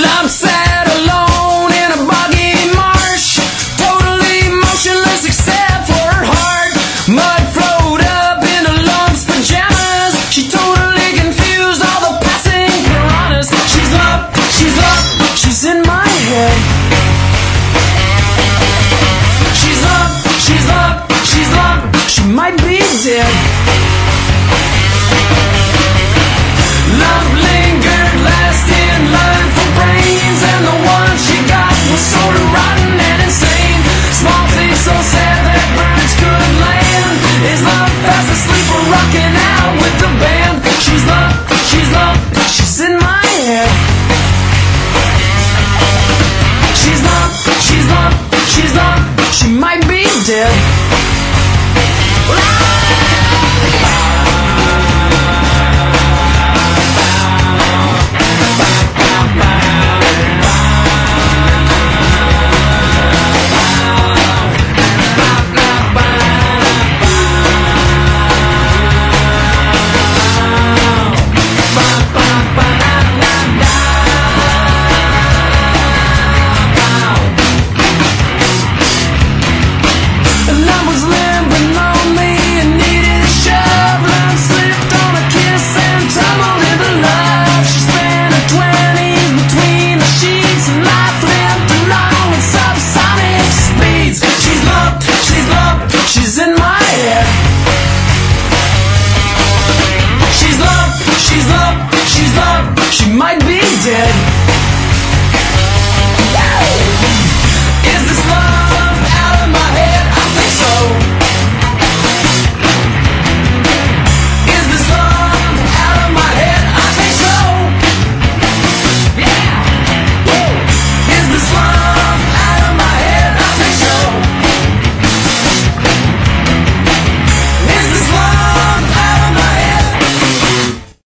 I'm sat alone in a boggy marsh, totally motionless except for her heart. Mud flowed up into lumps, pajamas. She totally confused all the passing piranhas. She's up, she's in my head. She's up, she might be dead. Love lingered last in line for brains, and the one she got was sort of rotten and insane. Small things so sad that birds could land. Is love fast asleep or rocking out with the band? She's love, she's in my head. She's love, she might be dead.